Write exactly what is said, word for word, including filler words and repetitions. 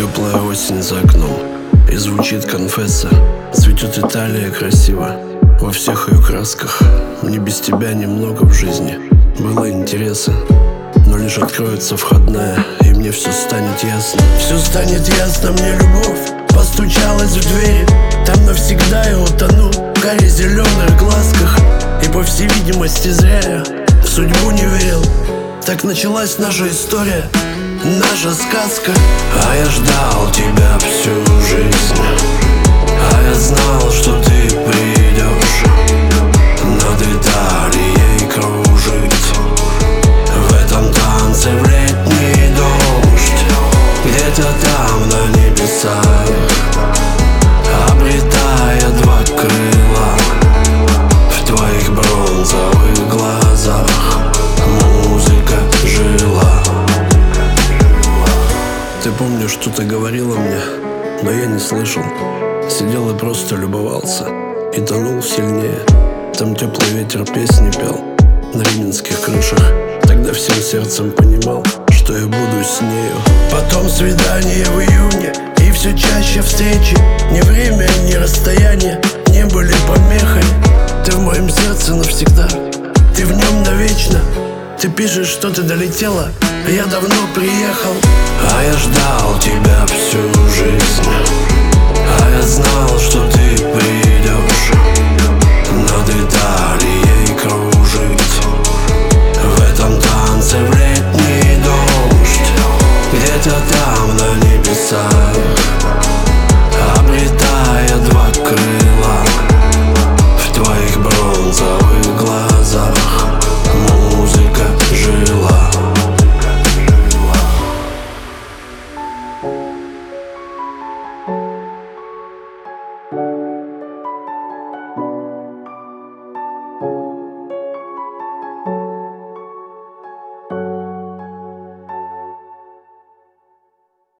Теплая осень за окном, и звучит конфесса. Цветет Италия красиво во всех ее красках. Мне без тебя немного в жизни было интереса, но лишь откроется входная, и мне все станет ясно. Все станет ясно, мне любовь постучалась в двери. Там навсегда я утону в каре зеленых глазках. И по всей видимости зря я в судьбу не верил. Так началась наша история, наша сказка. А я ждал тебя всю жизнь, а я знал, что ты придешь над Италией кружить, в этом танце в летний дождь. Где-то там на небесах, обретая два крыла, в твоих бронзовых глазах музыка жила. Ты помнишь, что ты говорила мне, но я не слышал. Сидел и просто любовался, и тонул сильнее. Там теплый ветер песни пел на ревненских крышах. Тогда всем сердцем понимал, что я буду с нею. Потом свидание в июне, и все чаще встречи. Ни время, ни расстояние не были помехой. Ты в моем сердце навсегда, ты в нем навечно. Ты пишешь, что ты долетела, а я давно приехал. А я ждал тебя всю жизнь, а я знал, что ты придешь над Италией кружить, в этом танце в летний дождь. Где-то там на небесах, обретая два крыла, в твоих бронзовых глазах музыка жила.